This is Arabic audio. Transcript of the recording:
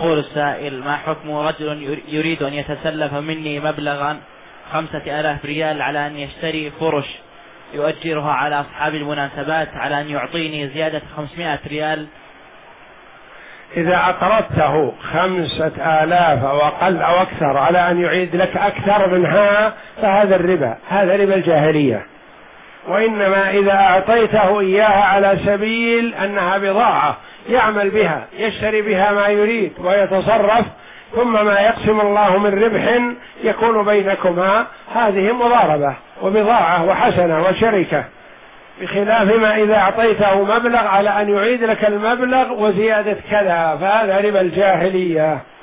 يقول السائل: ما حكم رجل يريد أن يتسلف مني مبلغا 5000 ريال على أن يشتري فرش يؤجرها على أصحاب المناسبات على أن يعطيني زيادة 500 ريال؟ إذا أقرضته 5000 أو أقل أو أكثر على أن يعيد لك أكثر منها فهذا الربا، هذا ربا الجاهلية. وإنما إذا أعطيته إياها على سبيل أنها بضاعة يعمل بها، يشتري بها ما يريد ويتصرف، ثم ما يقسم الله من ربح يكون بينكما، هذه مضاربة وبضاعة وحسنة وشركة، بخلاف ما إذا أعطيته مبلغ على أن يعيد لك المبلغ وزيادة كذا، فهذا ربا الجاهلية.